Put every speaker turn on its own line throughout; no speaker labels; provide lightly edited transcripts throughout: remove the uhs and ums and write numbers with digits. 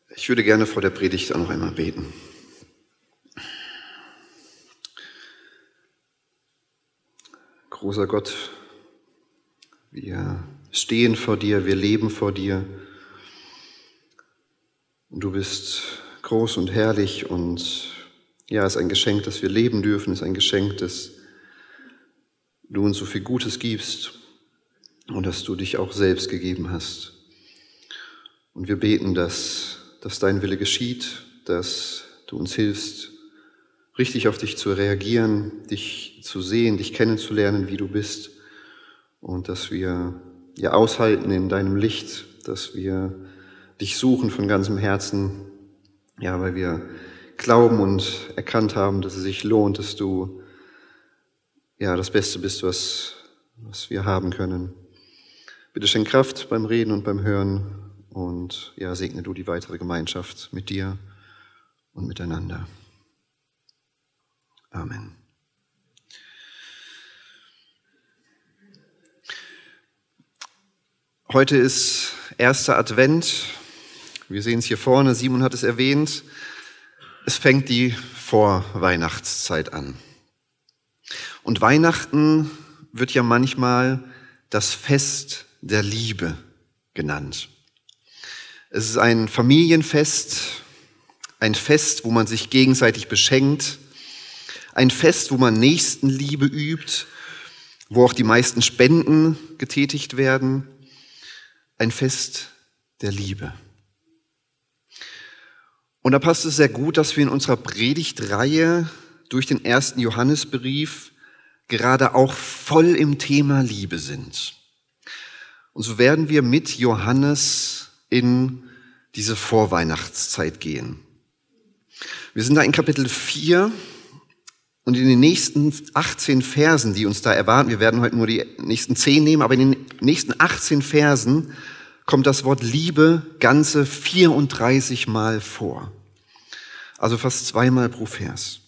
Ich würde gerne vor der Predigt auch noch einmal beten. Großer Gott, wir stehen vor dir, wir leben vor dir. Und du bist groß und herrlich und ja, es ist ein Geschenk, dass wir leben dürfen, es ist ein Geschenk, dass du uns so viel Gutes gibst und dass du dich auch selbst gegeben hast. Und wir beten, dass dein Wille geschieht, dass du uns hilfst, richtig auf dich zu reagieren, dich zu sehen, dich kennenzulernen, wie du bist. Und dass wir aushalten in deinem Licht, dass wir dich suchen von ganzem Herzen, ja, weil wir glauben und erkannt haben, dass es sich lohnt, dass du das Beste bist, was wir haben können. Bitte schenk Kraft beim Reden und beim Hören und segne du die weitere Gemeinschaft mit dir und miteinander. Amen. Heute ist erster Advent. Wir sehen es hier vorne, Simon hat es erwähnt. Es fängt die Vorweihnachtszeit an. Und Weihnachten wird ja manchmal das Fest der Liebe genannt. Es ist ein Familienfest, ein Fest, wo man sich gegenseitig beschenkt, ein Fest, wo man Nächstenliebe übt, wo auch die meisten Spenden getätigt werden, ein Fest der Liebe. Und da passt es sehr gut, dass wir in unserer Predigtreihe durch den 1. Johannesbrief gerade auch voll im Thema Liebe sind. Und so werden wir mit Johannes in diese Vorweihnachtszeit gehen. Wir sind da in Kapitel 4 und in den nächsten 18 Versen, die uns da erwarten, wir werden heute nur die nächsten 10 nehmen, aber in den nächsten 18 Versen kommt das Wort Liebe ganze 34 Mal vor. Also fast 2-mal pro Vers.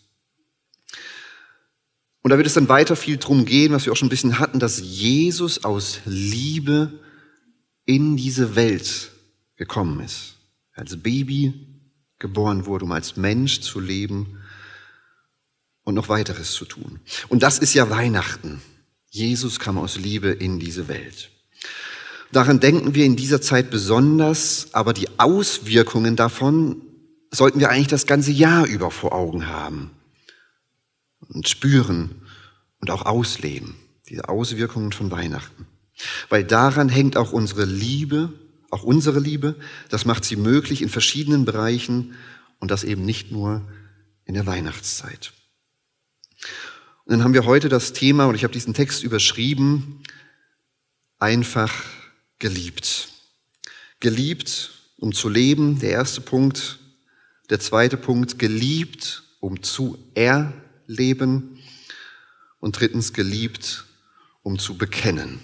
Und da wird es dann weiter viel drum gehen, was wir auch schon ein bisschen hatten, dass Jesus aus Liebe in diese Welt gekommen ist. Als Baby geboren wurde, um als Mensch zu leben und noch weiteres zu tun. Und das ist ja Weihnachten. Jesus kam aus Liebe in diese Welt. Daran denken wir in dieser Zeit besonders, aber die Auswirkungen davon sollten wir eigentlich das ganze Jahr über vor Augen haben und spüren und auch ausleben, diese Auswirkungen von Weihnachten. Weil daran hängt auch unsere Liebe, das macht sie möglich in verschiedenen Bereichen und das eben nicht nur in der Weihnachtszeit. Und dann haben wir heute das Thema, und ich habe diesen Text überschrieben, einfach geliebt. Geliebt, um zu leben, der erste Punkt. Der zweite Punkt, geliebt, um zu erleben. Und drittens, geliebt, um zu bekennen.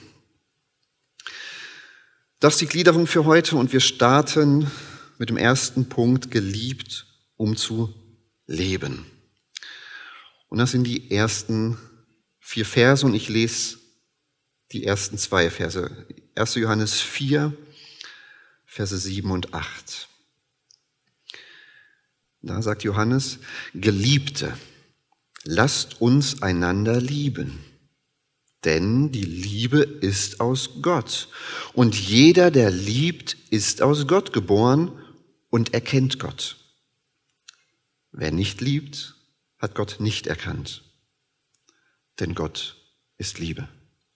Das ist die Gliederung für heute und wir starten mit dem ersten Punkt, geliebt, um zu leben. Und das sind die ersten 4 Verse und ich lese die ersten 2 Verse. 1. Johannes 4, Verse 7 und 8. Da sagt Johannes, Geliebte, lasst uns einander lieben. Denn die Liebe ist aus Gott. Und jeder, der liebt, ist aus Gott geboren und erkennt Gott. Wer nicht liebt, hat Gott nicht erkannt. Denn Gott ist Liebe.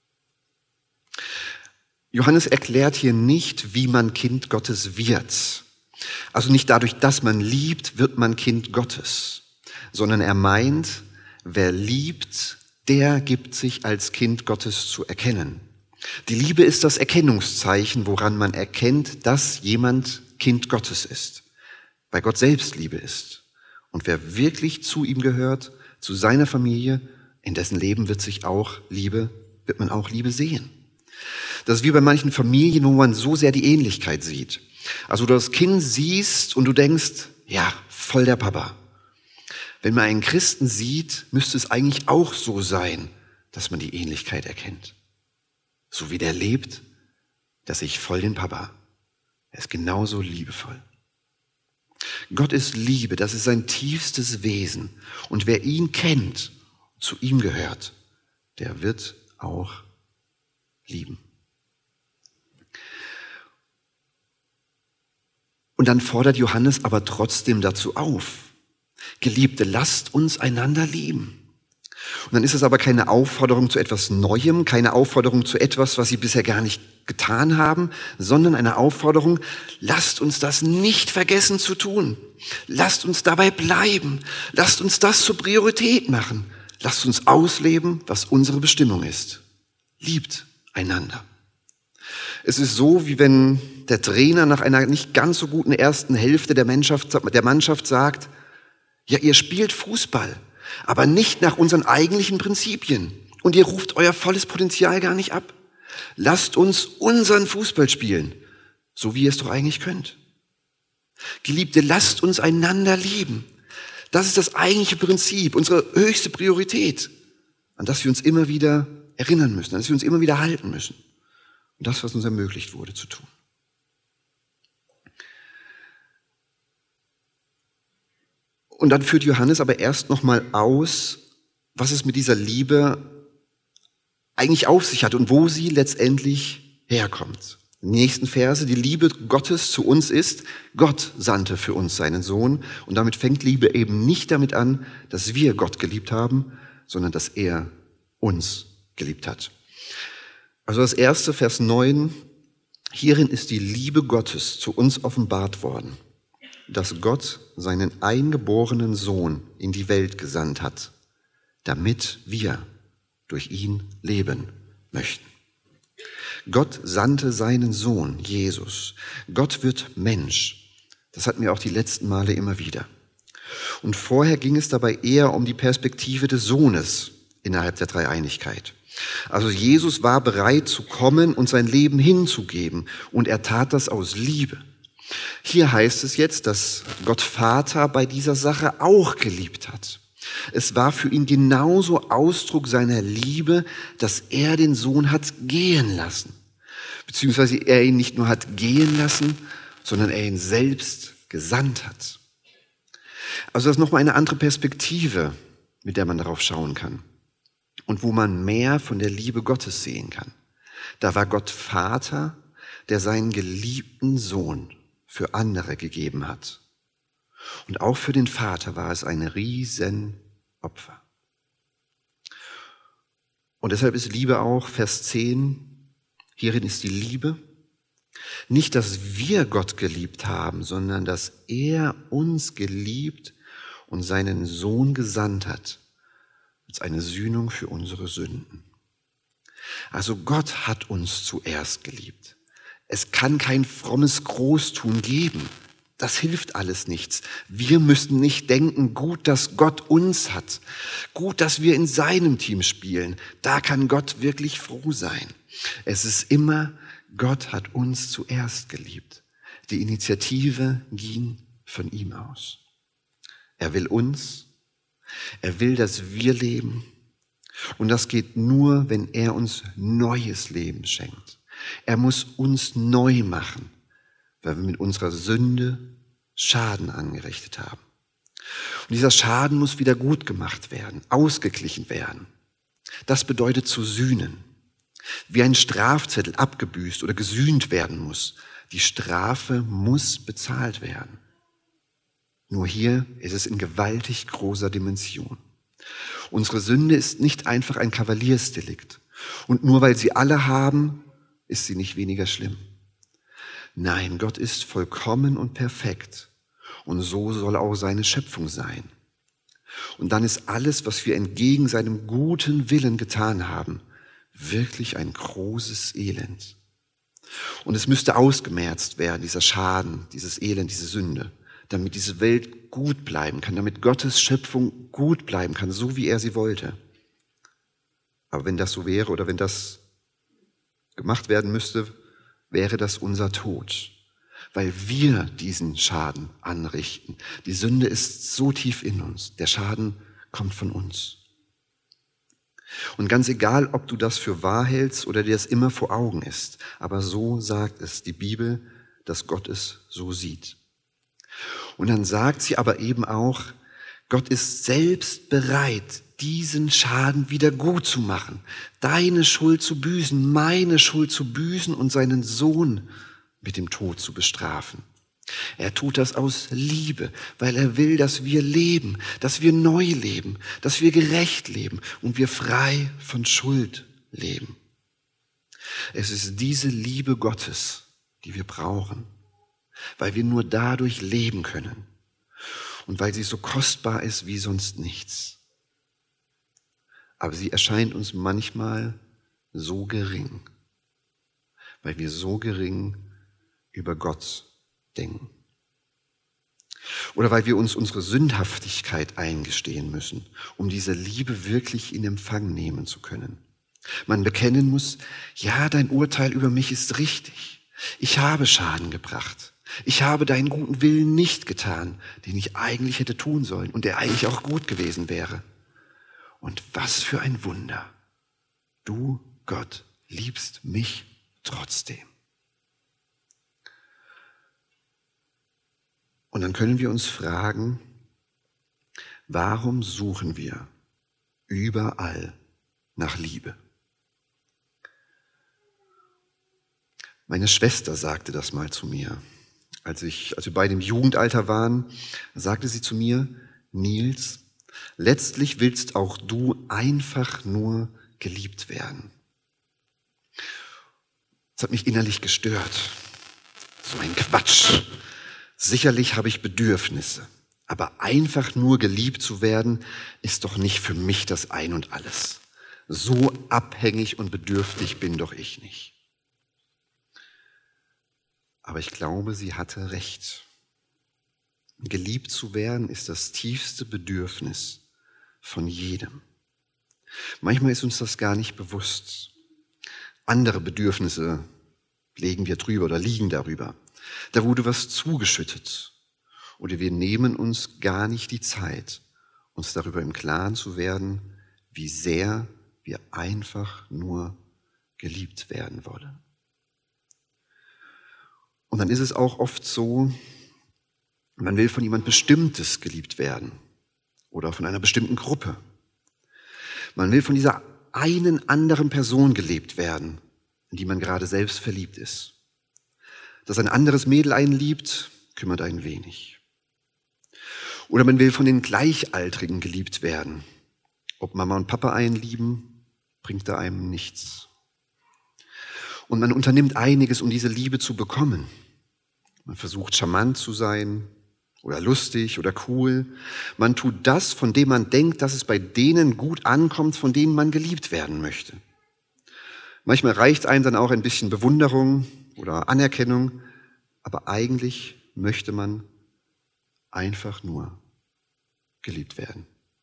Johannes erklärt hier nicht, wie man Kind Gottes wird. Also nicht dadurch, dass man liebt, wird man Kind Gottes. Sondern er meint, wer liebt, der gibt sich als Kind Gottes zu erkennen. Die Liebe ist das Erkennungszeichen, woran man erkennt, dass jemand Kind Gottes ist. Weil Gott selbst Liebe ist. Und wer wirklich zu ihm gehört, zu seiner Familie, in dessen Leben wird man auch Liebe sehen. Das ist wie bei manchen Familien, wo man so sehr die Ähnlichkeit sieht. Also du das Kind siehst und du denkst, ja, voll der Papa. Wenn man einen Christen sieht, müsste es eigentlich auch so sein, dass man die Ähnlichkeit erkennt. So wie der lebt, dass ich voll den Papa. Er ist genauso liebevoll. Gott ist Liebe, das ist sein tiefstes Wesen. Und wer ihn kennt, zu ihm gehört, der wird auch lieben. Und dann fordert Johannes aber trotzdem dazu auf: Geliebte, lasst uns einander lieben. Und dann ist es aber keine Aufforderung zu etwas Neuem, keine Aufforderung zu etwas, was sie bisher gar nicht getan haben, sondern eine Aufforderung: Lasst uns das nicht vergessen zu tun. Lasst uns dabei bleiben. Lasst uns das zur Priorität machen. Lasst uns ausleben, was unsere Bestimmung ist. Liebt einander. Es ist so, wie wenn der Trainer nach einer nicht ganz so guten ersten Hälfte der Mannschaft sagt: Ja, ihr spielt Fußball, aber nicht nach unseren eigentlichen Prinzipien. Und ihr ruft euer volles Potenzial gar nicht ab. Lasst uns unseren Fußball spielen, so wie ihr es doch eigentlich könnt. Geliebte, lasst uns einander lieben. Das ist das eigentliche Prinzip, unsere höchste Priorität, an das wir uns immer wieder erinnern müssen, an das wir uns immer wieder halten müssen. Und das, was uns ermöglicht wurde, zu tun. Und dann führt Johannes aber erst nochmal aus, was es mit dieser Liebe eigentlich auf sich hat und wo sie letztendlich herkommt. Die nächsten Verse: Die Liebe Gottes zu uns ist: Gott sandte für uns seinen Sohn. Und damit fängt Liebe eben nicht damit an, dass wir Gott geliebt haben, sondern dass er uns geliebt hat. Also das erste, Vers 9: Hierin ist die Liebe Gottes zu uns offenbart worden, dass Gott seinen eingeborenen Sohn in die Welt gesandt hat, damit wir durch ihn leben möchten. Gott sandte seinen Sohn, Jesus. Gott wird Mensch. Das hatten wir auch die letzten Male immer wieder. Und vorher ging es dabei eher um die Perspektive des Sohnes innerhalb der Dreieinigkeit. Also Jesus war bereit zu kommen und sein Leben hinzugeben, und er tat das aus Liebe. Hier heißt es jetzt, dass Gott Vater bei dieser Sache auch geliebt hat. Es war für ihn genauso Ausdruck seiner Liebe, dass er den Sohn hat gehen lassen. Beziehungsweise er ihn nicht nur hat gehen lassen, sondern er ihn selbst gesandt hat. Also das ist nochmal eine andere Perspektive, mit der man darauf schauen kann. Und wo man mehr von der Liebe Gottes sehen kann. Da war Gott Vater, der seinen geliebten Sohn für andere gegeben hat. Und auch für den Vater war es ein Riesenopfer. Und deshalb ist Liebe auch, Vers 10, hierin ist die Liebe. Nicht, dass wir Gott geliebt haben, sondern dass er uns geliebt und seinen Sohn gesandt hat, als eine Sühnung für unsere Sünden. Also Gott hat uns zuerst geliebt. Es kann kein frommes Großtun geben. Das hilft alles nichts. Wir müssen nicht denken, gut, dass Gott uns hat. Gut, dass wir in seinem Team spielen. Da kann Gott wirklich froh sein. Es ist immer, Gott hat uns zuerst geliebt. Die Initiative ging von ihm aus. Er will uns. Er will, dass wir leben. Und das geht nur, wenn er uns neues Leben schenkt. Er muss uns neu machen, weil wir mit unserer Sünde Schaden angerichtet haben. Und dieser Schaden muss wieder gut gemacht werden, ausgeglichen werden. Das bedeutet zu sühnen. Wie ein Strafzettel abgebüßt oder gesühnt werden muss. Die Strafe muss bezahlt werden. Nur hier ist es in gewaltig großer Dimension. Unsere Sünde ist nicht einfach ein Kavaliersdelikt. Und nur weil sie alle haben, ist sie nicht weniger schlimm. Nein, Gott ist vollkommen und perfekt. Und so soll auch seine Schöpfung sein. Und dann ist alles, was wir entgegen seinem guten Willen getan haben, wirklich ein großes Elend. Und es müsste ausgemerzt werden, dieser Schaden, dieses Elend, diese Sünde, damit diese Welt gut bleiben kann, damit Gottes Schöpfung gut bleiben kann, so wie er sie wollte. Aber wenn das so wäre oder wenn das gemacht werden müsste, wäre das unser Tod, weil wir diesen Schaden anrichten. Die Sünde ist so tief in uns, der Schaden kommt von uns. Und ganz egal, ob du das für wahr hältst oder dir das immer vor Augen ist, aber so sagt es die Bibel, dass Gott es so sieht. Und dann sagt sie aber eben auch, Gott ist selbst bereit, diesen Schaden wieder gut zu machen, deine Schuld zu büßen, meine Schuld zu büßen und seinen Sohn mit dem Tod zu bestrafen. Er tut das aus Liebe, weil er will, dass wir leben, dass wir neu leben, dass wir gerecht leben und wir frei von Schuld leben. Es ist diese Liebe Gottes, die wir brauchen, weil wir nur dadurch leben können und weil sie so kostbar ist wie sonst nichts. Aber sie erscheint uns manchmal so gering, weil wir so gering über Gott denken. Oder weil wir uns unsere Sündhaftigkeit eingestehen müssen, um diese Liebe wirklich in Empfang nehmen zu können. Man bekennen muss, ja, dein Urteil über mich ist richtig. Ich habe Schaden gebracht. Ich habe deinen guten Willen nicht getan, den ich eigentlich hätte tun sollen und der eigentlich auch gut gewesen wäre. Und was für ein Wunder. Du, Gott, liebst mich trotzdem. Und dann können wir uns fragen, warum suchen wir überall nach Liebe? Meine Schwester sagte das mal zu mir. Als wir beide im Jugendalter waren, sagte sie zu mir, Nils, letztlich willst auch du einfach nur geliebt werden. Das hat mich innerlich gestört. So ein Quatsch. Sicherlich habe ich Bedürfnisse, aber einfach nur geliebt zu werden, ist doch nicht für mich das Ein und Alles. So abhängig und bedürftig bin doch ich nicht. Aber ich glaube, sie hatte recht. Geliebt zu werden ist das tiefste Bedürfnis von jedem. Manchmal ist uns das gar nicht bewusst. Andere Bedürfnisse legen wir drüber oder liegen darüber. Da wurde was zugeschüttet oder wir nehmen uns gar nicht die Zeit, uns darüber im Klaren zu werden, wie sehr wir einfach nur geliebt werden wollen. Und dann ist es auch oft so, man will von jemand Bestimmtes geliebt werden oder von einer bestimmten Gruppe. Man will von dieser einen anderen Person gelebt werden, in die man gerade selbst verliebt ist. Dass ein anderes Mädel einen liebt, kümmert einen wenig. Oder man will von den Gleichaltrigen geliebt werden. Ob Mama und Papa einen lieben, bringt da einem nichts. Und man unternimmt einiges, um diese Liebe zu bekommen. Man versucht charmant zu sein oder lustig oder cool. Man tut das, von dem man denkt, dass es bei denen gut ankommt, von denen man geliebt werden möchte. Manchmal reicht einem dann auch ein bisschen Bewunderung oder Anerkennung, aber eigentlich möchte man einfach nur geliebt werden.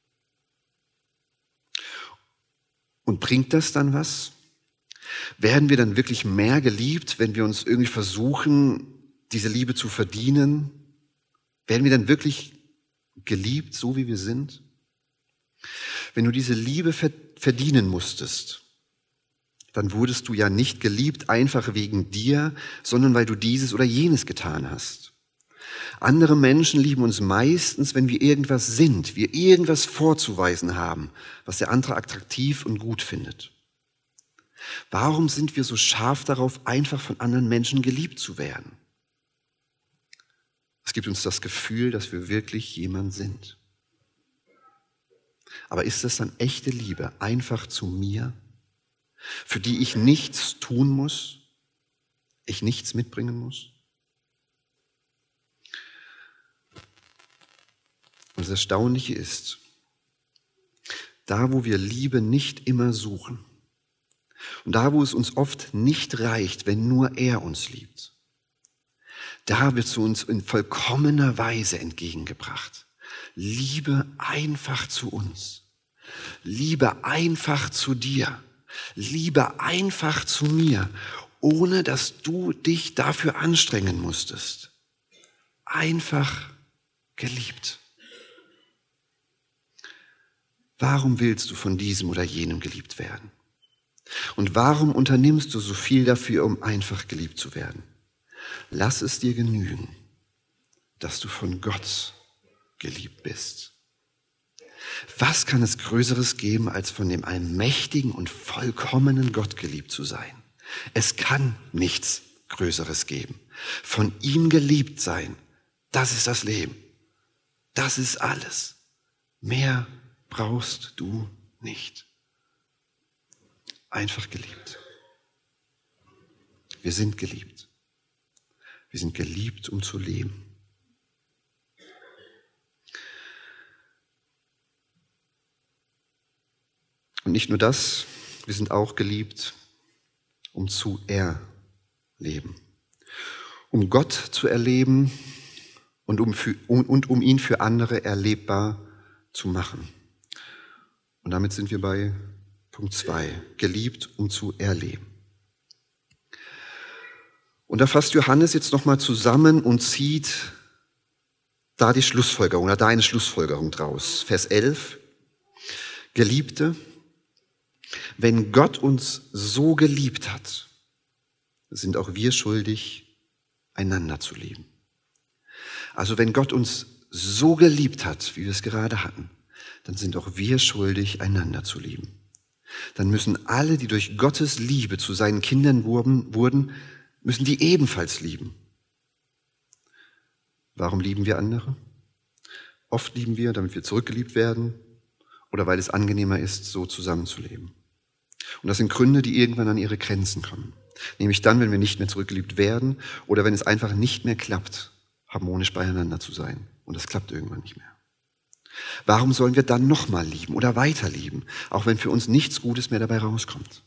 Und bringt das dann was? Werden wir dann wirklich mehr geliebt, wenn wir uns irgendwie versuchen, diese Liebe zu verdienen? Werden wir dann wirklich geliebt, so wie wir sind? Wenn du diese Liebe verdienen musstest, dann wurdest du ja nicht geliebt einfach wegen dir, sondern weil du dieses oder jenes getan hast. Andere Menschen lieben uns meistens, wenn wir irgendwas sind, wir irgendwas vorzuweisen haben, was der andere attraktiv und gut findet. Warum sind wir so scharf darauf, einfach von anderen Menschen geliebt zu werden? Es gibt uns das Gefühl, dass wir wirklich jemand sind. Aber ist das dann echte Liebe, einfach zu mir, für die ich nichts tun muss, ich nichts mitbringen muss? Und das Erstaunliche ist, da wo wir Liebe nicht immer suchen und da wo es uns oft nicht reicht, wenn nur er uns liebt, da wird sie uns in vollkommener Weise entgegengebracht. Liebe einfach zu uns. Liebe einfach zu dir. Liebe einfach zu mir, ohne dass du dich dafür anstrengen musstest. Einfach geliebt. Warum willst du von diesem oder jenem geliebt werden? Und warum unternimmst du so viel dafür, um einfach geliebt zu werden? Lass es dir genügen, dass du von Gott geliebt bist. Was kann es Größeres geben, als von dem allmächtigen und vollkommenen Gott geliebt zu sein? Es kann nichts Größeres geben. Von ihm geliebt sein, das ist das Leben. Das ist alles. Mehr brauchst du nicht. Einfach geliebt. Wir sind geliebt. Wir sind geliebt, um zu leben. Und nicht nur das, wir sind auch geliebt, um zu erleben. Um Gott zu erleben und um ihn für andere erlebbar zu machen. Und damit sind wir bei Punkt 2, geliebt, um zu erleben. Und da fasst Johannes jetzt nochmal zusammen und zieht da die Schlussfolgerung, oder da eine Schlussfolgerung draus. Vers 11, Geliebte, wenn Gott uns so geliebt hat, sind auch wir schuldig, einander zu lieben. Also wenn Gott uns so geliebt hat, wie wir es gerade hatten, dann sind auch wir schuldig, einander zu lieben. Dann müssen alle, die durch Gottes Liebe zu seinen Kindern wurden, müssen die ebenfalls lieben. Warum lieben wir andere? Oft lieben wir, damit wir zurückgeliebt werden oder weil es angenehmer ist, so zusammenzuleben. Und das sind Gründe, die irgendwann an ihre Grenzen kommen. Nämlich dann, wenn wir nicht mehr zurückgeliebt werden oder wenn es einfach nicht mehr klappt, harmonisch beieinander zu sein. Und das klappt irgendwann nicht mehr. Warum sollen wir dann nochmal lieben oder weiter lieben, auch wenn für uns nichts Gutes mehr dabei rauskommt?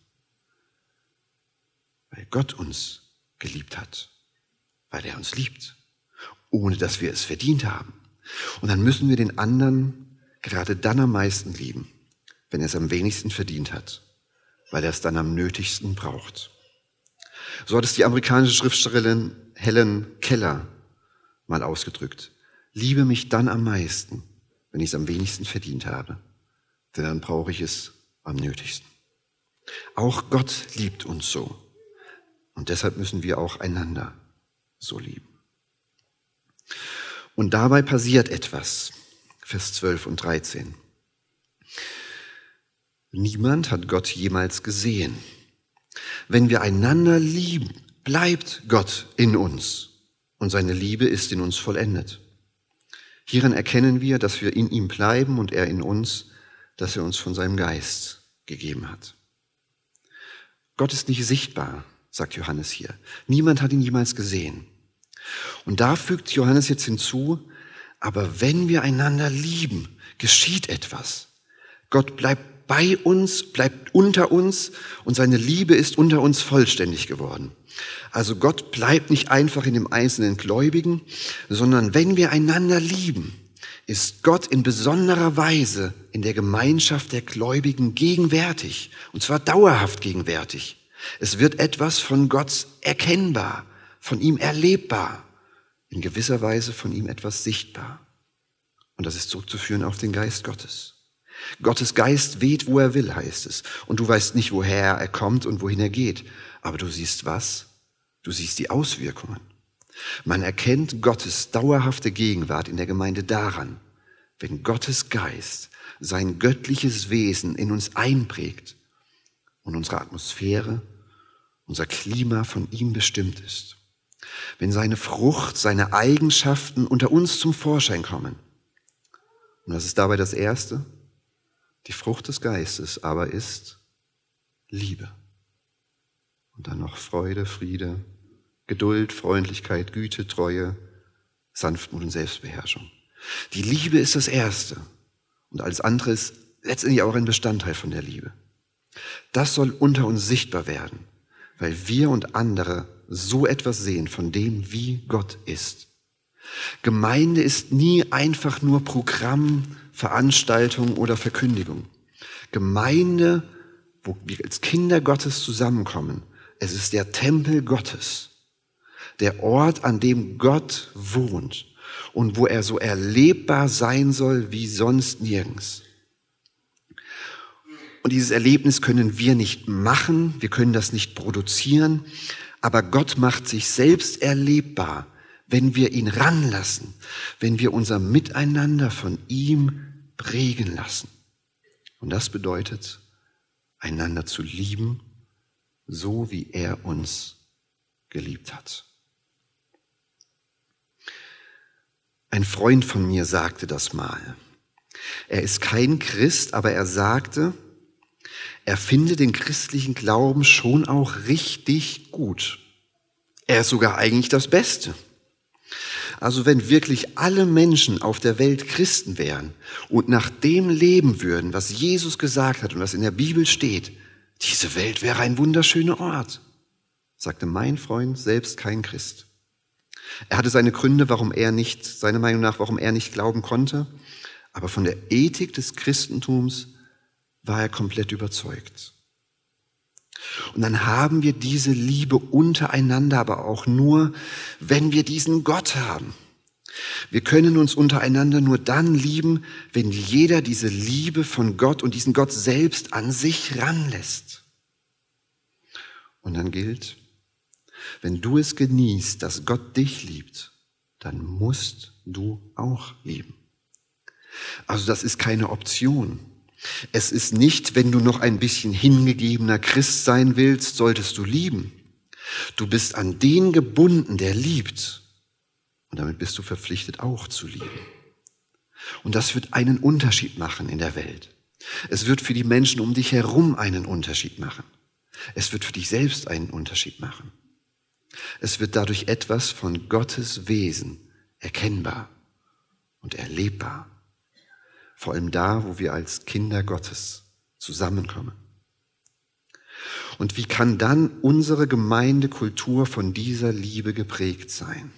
Weil Gott uns geliebt hat, weil er uns liebt, ohne dass wir es verdient haben. Und dann müssen wir den anderen gerade dann am meisten lieben, wenn er es am wenigsten verdient hat, weil er es dann am nötigsten braucht. So hat es die amerikanische Schriftstellerin Helen Keller mal ausgedrückt. Liebe mich dann am meisten, wenn ich es am wenigsten verdient habe, denn dann brauche ich es am nötigsten. Auch Gott liebt uns so. Und deshalb müssen wir auch einander so lieben. Und dabei passiert etwas. Vers 12 und 13. Niemand hat Gott jemals gesehen. Wenn wir einander lieben, bleibt Gott in uns und seine Liebe ist in uns vollendet. Hieran erkennen wir, dass wir in ihm bleiben und er in uns, dass er uns von seinem Geist gegeben hat. Gott ist nicht sichtbar, sagt Johannes hier. Niemand hat ihn jemals gesehen. Und da fügt Johannes jetzt hinzu, aber wenn wir einander lieben, geschieht etwas. Gott bleibt bei uns, bleibt unter uns und seine Liebe ist unter uns vollständig geworden. Also Gott bleibt nicht einfach in dem einzelnen Gläubigen, sondern wenn wir einander lieben, ist Gott in besonderer Weise in der Gemeinschaft der Gläubigen gegenwärtig, und zwar dauerhaft gegenwärtig. Es wird etwas von Gott erkennbar, von ihm erlebbar, in gewisser Weise von ihm etwas sichtbar. Und das ist zurückzuführen auf den Geist Gottes. Gottes Geist weht, wo er will, heißt es. Und du weißt nicht, woher er kommt und wohin er geht. Aber du siehst was? Du siehst die Auswirkungen. Man erkennt Gottes dauerhafte Gegenwart in der Gemeinde daran, wenn Gottes Geist sein göttliches Wesen in uns einprägt und unsere Atmosphäre, unser Klima von ihm bestimmt ist. Wenn seine Frucht, seine Eigenschaften unter uns zum Vorschein kommen. Und was ist dabei das Erste? Die Frucht des Geistes aber ist Liebe. Und dann noch Freude, Friede, Geduld, Freundlichkeit, Güte, Treue, Sanftmut und Selbstbeherrschung. Die Liebe ist das Erste. Und alles andere ist letztendlich auch ein Bestandteil von der Liebe. Das soll unter uns sichtbar werden, weil wir und andere so etwas sehen von dem, wie Gott ist. Gemeinde ist nie einfach nur Programm, Veranstaltung oder Verkündigung. Gemeinde, wo wir als Kinder Gottes zusammenkommen, es ist der Tempel Gottes, der Ort, an dem Gott wohnt und wo er so erlebbar sein soll wie sonst nirgends. Und dieses Erlebnis können wir nicht machen, wir können das nicht produzieren, aber Gott macht sich selbst erlebbar, wenn wir ihn ranlassen, wenn wir unser Miteinander von ihm prägen lassen. Und das bedeutet, einander zu lieben, so wie er uns geliebt hat. Ein Freund von mir sagte das mal. Er ist kein Christ, aber er sagte, er finde den christlichen Glauben schon auch richtig gut. Er ist sogar eigentlich das Beste. Also wenn wirklich alle Menschen auf der Welt Christen wären und nach dem leben würden, was Jesus gesagt hat und was in der Bibel steht, diese Welt wäre ein wunderschöner Ort, sagte mein Freund, selbst kein Christ. Er hatte seine Gründe, seiner Meinung nach, warum er nicht glauben konnte, aber von der Ethik des Christentums war er komplett überzeugt. Und dann haben wir diese Liebe untereinander, aber auch nur, wenn wir diesen Gott haben. Wir können uns untereinander nur dann lieben, wenn jeder diese Liebe von Gott und diesen Gott selbst an sich ranlässt. Und dann gilt, wenn du es genießt, dass Gott dich liebt, dann musst du auch lieben. Also das ist keine Option. Es ist nicht, wenn du noch ein bisschen hingegebener Christ sein willst, solltest du lieben. Du bist an den gebunden, der liebt. Und damit bist du verpflichtet, auch zu lieben. Und das wird einen Unterschied machen in der Welt. Es wird für die Menschen um dich herum einen Unterschied machen. Es wird für dich selbst einen Unterschied machen. Es wird dadurch etwas von Gottes Wesen erkennbar und erlebbar. Vor allem da, wo wir als Kinder Gottes zusammenkommen. Und wie kann dann unsere Gemeindekultur von dieser Liebe geprägt sein?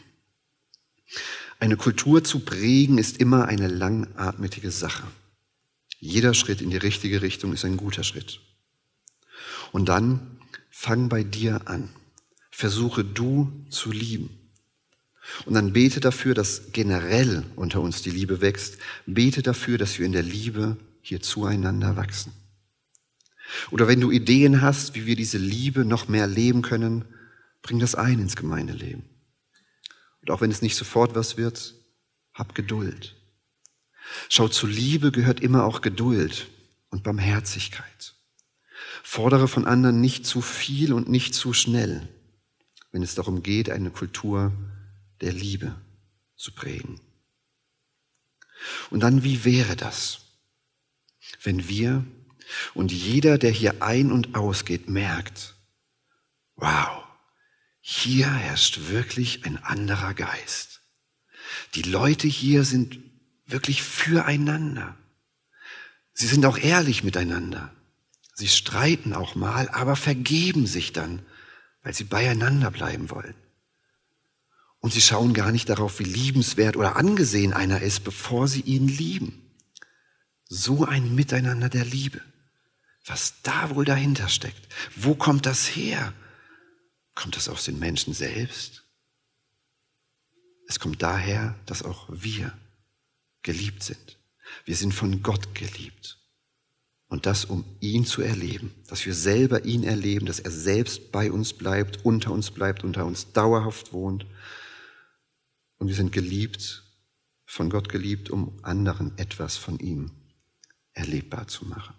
Eine Kultur zu prägen ist immer eine langatmige Sache. Jeder Schritt in die richtige Richtung ist ein guter Schritt. Und dann fang bei dir an. Versuche du zu lieben. Und dann bete dafür, dass generell unter uns die Liebe wächst. Bete dafür, dass wir in der Liebe hier zueinander wachsen. Oder wenn du Ideen hast, wie wir diese Liebe noch mehr leben können, bring das ein ins Gemeindeleben. Und auch wenn es nicht sofort was wird, hab Geduld. Schau, zu Liebe gehört immer auch Geduld und Barmherzigkeit. Fordere von anderen nicht zu viel und nicht zu schnell, wenn es darum geht, eine Kultur der Liebe zu prägen. Und dann, wie wäre das, wenn wir und jeder, der hier ein- und ausgeht, merkt, wow, hier herrscht wirklich ein anderer Geist. Die Leute hier sind wirklich füreinander. Sie sind auch ehrlich miteinander. Sie streiten auch mal, aber vergeben sich dann, weil sie beieinander bleiben wollen. Und sie schauen gar nicht darauf, wie liebenswert oder angesehen einer ist, bevor sie ihn lieben. So ein Miteinander der Liebe. Was da wohl dahinter steckt. Wo kommt das her? Kommt das aus den Menschen selbst? Es kommt daher, dass auch wir geliebt sind. Wir sind von Gott geliebt. Und das, um ihn zu erleben, dass wir selber ihn erleben, dass er selbst bei uns bleibt, unter uns dauerhaft wohnt. Und wir sind geliebt, von Gott geliebt, um anderen etwas von ihm erlebbar zu machen.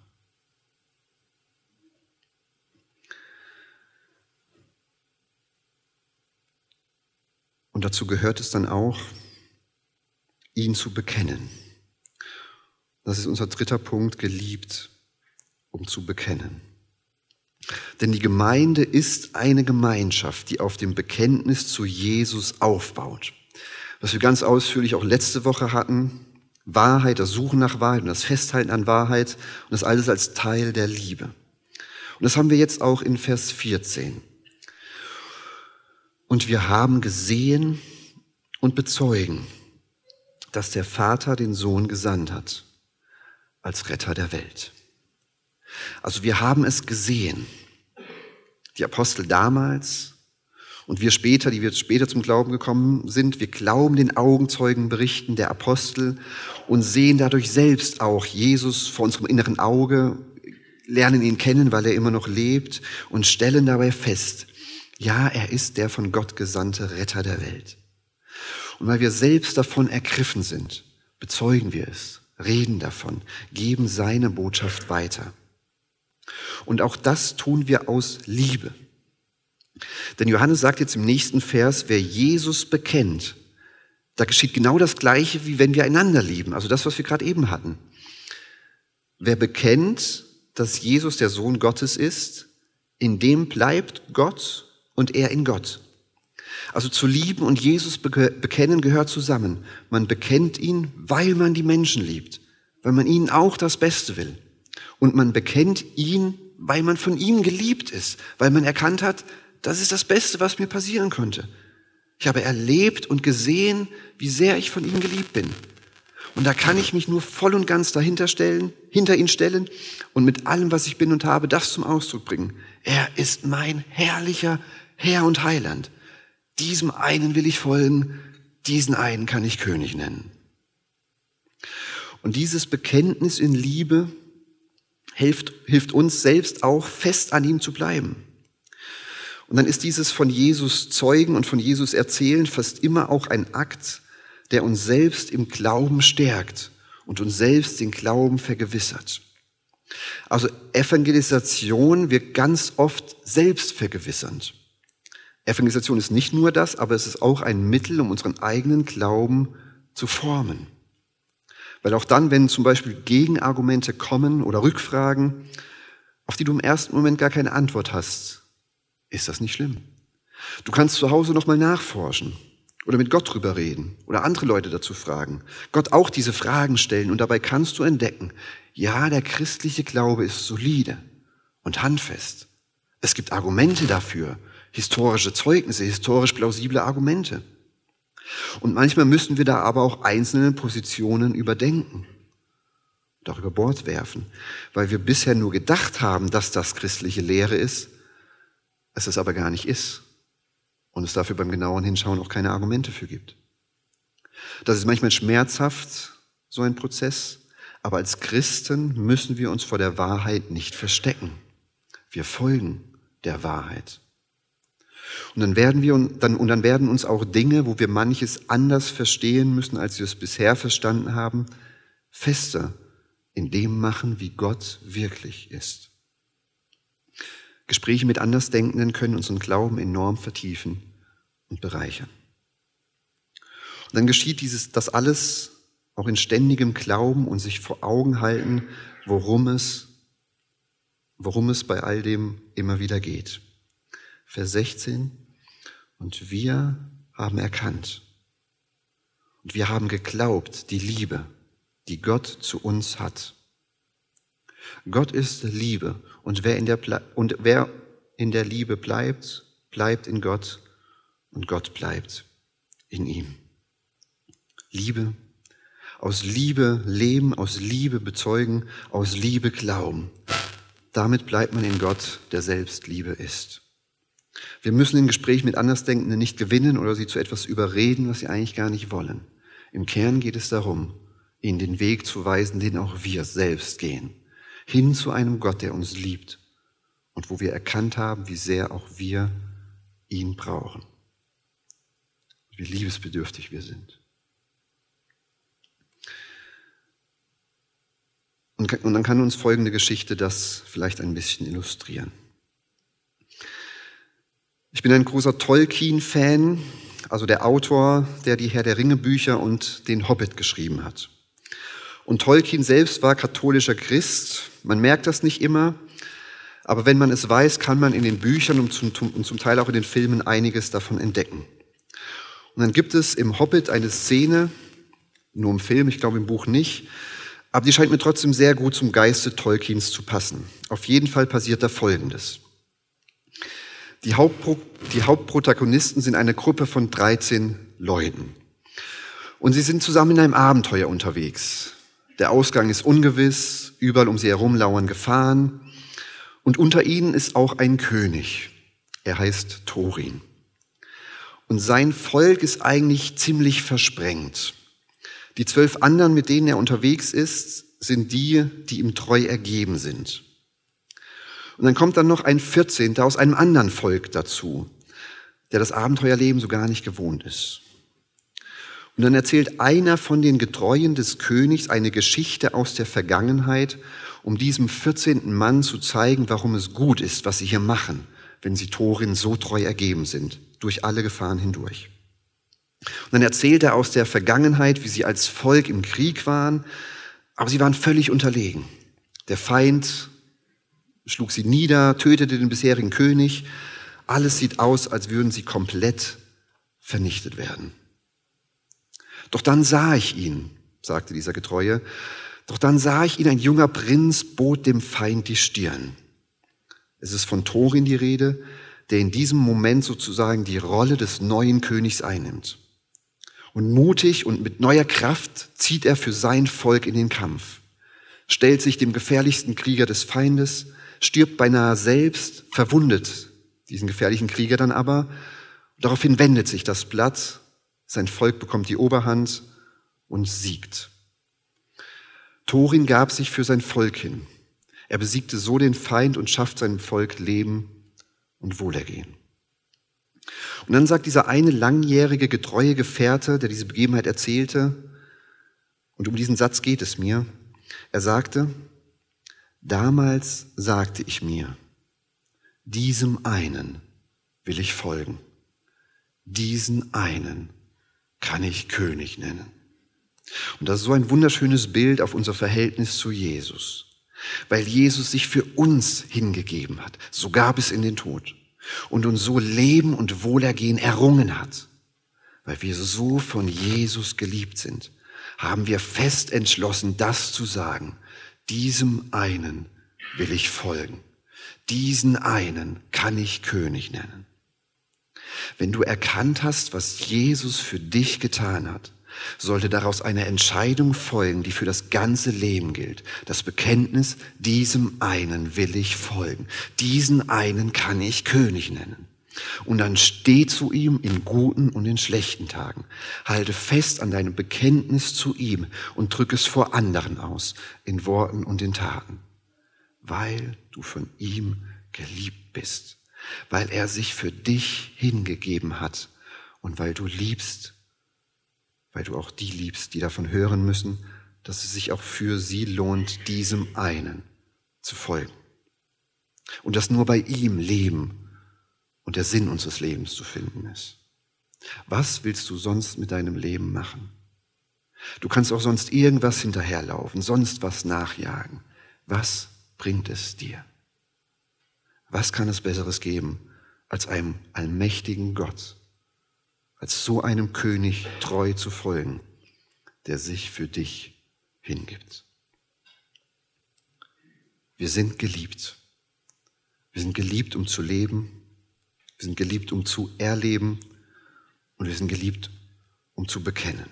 Und dazu gehört es dann auch, ihn zu bekennen. Das ist unser dritter Punkt, geliebt, um zu bekennen. Denn die Gemeinde ist eine Gemeinschaft, die auf dem Bekenntnis zu Jesus aufbaut. Was wir ganz ausführlich auch letzte Woche hatten, Wahrheit, das Suchen nach Wahrheit und das Festhalten an Wahrheit und das alles als Teil der Liebe. Und das haben wir jetzt auch in Vers 14. Und wir haben gesehen und bezeugen, dass der Vater den Sohn gesandt hat als Retter der Welt. Also wir haben es gesehen. Die Apostel damals und wir später, die wir später zum Glauben gekommen sind, wir glauben den Augenzeugenberichten der Apostel und sehen dadurch selbst auch Jesus vor unserem inneren Auge, lernen ihn kennen, weil er immer noch lebt und stellen dabei fest, ja, er ist der von Gott gesandte Retter der Welt. Und weil wir selbst davon ergriffen sind, bezeugen wir es, reden davon, geben seine Botschaft weiter. Und auch das tun wir aus Liebe. Denn Johannes sagt jetzt im nächsten Vers, wer Jesus bekennt, da geschieht genau das Gleiche, wie wenn wir einander lieben. Also das, was wir gerade eben hatten. Wer bekennt, dass Jesus der Sohn Gottes ist, in dem bleibt Gott und er in Gott. Also zu lieben und Jesus bekennen gehört zusammen. Man bekennt ihn, weil man die Menschen liebt, weil man ihnen auch das Beste will. Und man bekennt ihn, weil man von ihm geliebt ist, weil man erkannt hat, das ist das Beste, was mir passieren konnte. Ich habe erlebt und gesehen, wie sehr ich von ihm geliebt bin. Und da kann ich mich nur voll und ganz hinter ihn stellen und mit allem, was ich bin und habe, das zum Ausdruck bringen. Er ist mein herrlicher Herr und Heiland. Diesem einen will ich folgen, diesen einen kann ich König nennen. Und dieses Bekenntnis in Liebe hilft uns selbst auch, fest an ihm zu bleiben. Und dann ist dieses von Jesus Zeugen und von Jesus Erzählen fast immer auch ein Akt, der uns selbst im Glauben stärkt und uns selbst den Glauben vergewissert. Also Evangelisation wirkt ganz oft selbstvergewissernd. Evangelisation ist nicht nur das, aber es ist auch ein Mittel, um unseren eigenen Glauben zu formen. Weil auch dann, wenn zum Beispiel Gegenargumente kommen oder Rückfragen, auf die du im ersten Moment gar keine Antwort hast, ist das nicht schlimm. Du kannst zu Hause nochmal nachforschen oder mit Gott drüber reden oder andere Leute dazu fragen. Gott auch diese Fragen stellen und dabei kannst du entdecken, ja, der christliche Glaube ist solide und handfest. Es gibt Argumente dafür, historische Zeugnisse, historisch plausible Argumente. Und manchmal müssen wir da aber auch einzelne Positionen überdenken und auch über Bord werfen, weil wir bisher nur gedacht haben, dass das christliche Lehre ist, es es aber gar nicht ist und es dafür beim genauen Hinschauen auch keine Argumente für gibt. Das ist manchmal schmerzhaft, so ein Prozess, aber als Christen müssen wir uns vor der Wahrheit nicht verstecken. Wir folgen der Wahrheit. Und dann werden uns auch Dinge, wo wir manches anders verstehen müssen, als wir es bisher verstanden haben, fester in dem machen, wie Gott wirklich ist. Gespräche mit Andersdenkenden können unseren Glauben enorm vertiefen und bereichern. Und dann geschieht das alles auch in ständigem Glauben und sich vor Augen halten, worum es bei all dem immer wieder geht. Vers 16. Und wir haben erkannt und wir haben geglaubt, die Liebe, die Gott zu uns hat. Gott ist Liebe und wer in der Liebe bleibt, bleibt in Gott und Gott bleibt in ihm. Liebe, aus Liebe leben, aus Liebe bezeugen, aus Liebe glauben. Damit bleibt man in Gott, der selbst Liebe ist. Wir müssen in Gesprächen mit Andersdenkenden nicht gewinnen oder sie zu etwas überreden, was sie eigentlich gar nicht wollen. Im Kern geht es darum, ihnen den Weg zu weisen, den auch wir selbst gehen. Hin zu einem Gott, der uns liebt und wo wir erkannt haben, wie sehr auch wir ihn brauchen. Wie liebesbedürftig wir sind. Und dann kann uns folgende Geschichte das vielleicht ein bisschen illustrieren. Ich bin ein großer Tolkien-Fan, also der Autor, der die Herr der Ringe-Bücher und den Hobbit geschrieben hat. Und Tolkien selbst war katholischer Christ. Man merkt das nicht immer, aber wenn man es weiß, kann man in den Büchern und zum Teil auch in den Filmen einiges davon entdecken. Und dann gibt es im Hobbit eine Szene, nur im Film, ich glaube im Buch nicht, aber die scheint mir trotzdem sehr gut zum Geiste Tolkiens zu passen. Auf jeden Fall passiert da Folgendes. Die Hauptprotagonisten sind eine Gruppe von 13 Leuten. Und sie sind zusammen in einem Abenteuer unterwegs. Der Ausgang ist ungewiss, überall um sie herum lauern Gefahren. Und unter ihnen ist auch ein König. Er heißt Thorin. Und sein Volk ist eigentlich ziemlich versprengt. Die 12 anderen, mit denen er unterwegs ist, sind die, die ihm treu ergeben sind. Und dann kommt dann noch ein 14. aus einem anderen Volk dazu, der das Abenteuerleben so gar nicht gewohnt ist. Und dann erzählt einer von den Getreuen des Königs eine Geschichte aus der Vergangenheit, um diesem 14. Mann zu zeigen, warum es gut ist, was sie hier machen, wenn sie Thorin so treu ergeben sind, durch alle Gefahren hindurch. Und dann erzählt er aus der Vergangenheit, wie sie als Volk im Krieg waren, aber sie waren völlig unterlegen. Der Feind schlug sie nieder, tötete den bisherigen König. Alles sieht aus, als würden sie komplett vernichtet werden. Doch dann sah ich ihn, sagte dieser Getreue, doch dann sah ich ihn, ein junger Prinz bot dem Feind die Stirn. Es ist von Thorin die Rede, der in diesem Moment sozusagen die Rolle des neuen Königs einnimmt. Und mutig und mit neuer Kraft zieht er für sein Volk in den Kampf, stellt sich dem gefährlichsten Krieger des Feindes, stirbt beinahe selbst, verwundet diesen gefährlichen Krieger dann aber. Daraufhin wendet sich das Blatt, sein Volk bekommt die Oberhand und siegt. Thorin gab sich für sein Volk hin. Er besiegte so den Feind und schafft seinem Volk Leben und Wohlergehen. Und dann sagt dieser eine langjährige, getreue Gefährte, der diese Begebenheit erzählte, und um diesen Satz geht es mir, er sagte, damals sagte ich mir, diesem einen will ich folgen, diesen einen kann ich König nennen. Und das ist so ein wunderschönes Bild auf unser Verhältnis zu Jesus, weil Jesus sich für uns hingegeben hat, sogar bis in den Tod, und uns so Leben und Wohlergehen errungen hat. Weil wir so von Jesus geliebt sind, haben wir fest entschlossen, das zu sagen, diesem einen will ich folgen, diesen einen kann ich König nennen. Wenn du erkannt hast, was Jesus für dich getan hat, sollte daraus eine Entscheidung folgen, die für das ganze Leben gilt. Das Bekenntnis, diesem einen will ich folgen. Diesen einen kann ich König nennen. Und dann steh zu ihm in guten und in schlechten Tagen. Halte fest an deinem Bekenntnis zu ihm und drück es vor anderen aus, in Worten und in Taten. Weil du von ihm geliebt bist. Weil er sich für dich hingegeben hat und weil du liebst, weil du auch die liebst, die davon hören müssen, dass es sich auch für sie lohnt, diesem einen zu folgen. Und dass nur bei ihm Leben und der Sinn unseres Lebens zu finden ist. Was willst du sonst mit deinem Leben machen? Du kannst auch sonst irgendwas hinterherlaufen, sonst was nachjagen. Was bringt es dir? Was kann es Besseres geben, als einem allmächtigen Gott, als so einem König treu zu folgen, der sich für dich hingibt? Wir sind geliebt. Wir sind geliebt, um zu leben. Wir sind geliebt, um zu erleben. Und wir sind geliebt, um zu bekennen.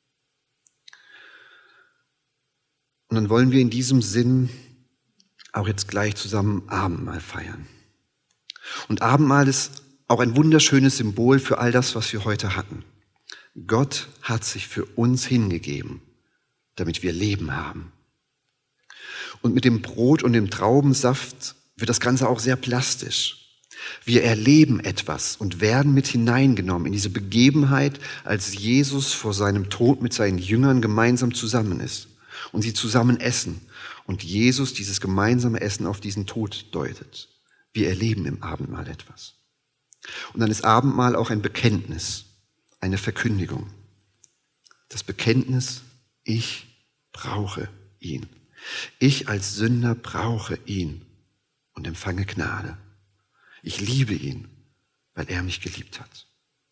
Und dann wollen wir in diesem Sinn auch jetzt gleich zusammen Abendmahl feiern. Und Abendmahl ist auch ein wunderschönes Symbol für all das, was wir heute hatten. Gott hat sich für uns hingegeben, damit wir Leben haben. Und mit dem Brot und dem Traubensaft wird das Ganze auch sehr plastisch. Wir erleben etwas und werden mit hineingenommen in diese Begebenheit, als Jesus vor seinem Tod mit seinen Jüngern gemeinsam zusammen ist und sie zusammen essen und Jesus dieses gemeinsame Essen auf diesen Tod deutet. Wir erleben im Abendmahl etwas. Und dann ist Abendmahl auch ein Bekenntnis, eine Verkündigung. Das Bekenntnis, ich brauche ihn. Ich als Sünder brauche ihn und empfange Gnade. Ich liebe ihn, weil er mich geliebt hat.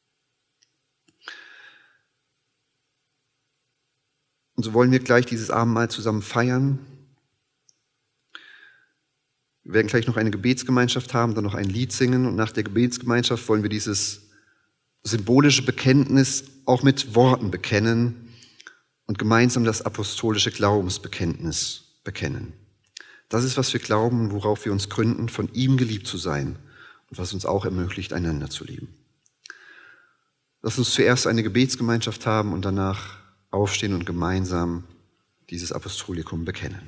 Und so wollen wir gleich dieses Abendmahl zusammen feiern. Wir werden gleich noch eine Gebetsgemeinschaft haben, dann noch ein Lied singen und nach der Gebetsgemeinschaft wollen wir dieses symbolische Bekenntnis auch mit Worten bekennen und gemeinsam das apostolische Glaubensbekenntnis bekennen. Das ist, was wir glauben, worauf wir uns gründen, von ihm geliebt zu sein und was uns auch ermöglicht, einander zu lieben. Lass uns zuerst eine Gebetsgemeinschaft haben und danach aufstehen und gemeinsam dieses Apostolikum bekennen.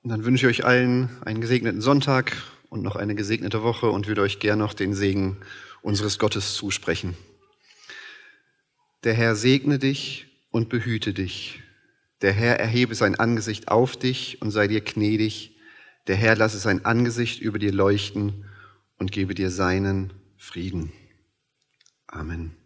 Und dann wünsche ich euch allen einen gesegneten Sonntag und noch eine gesegnete Woche und würde euch gern noch den Segen unseres Gottes zusprechen. Der Herr segne dich und behüte dich. Der Herr erhebe sein Angesicht auf dich und sei dir gnädig. Der Herr lasse sein Angesicht über dir leuchten und gebe dir seinen Frieden. Amen.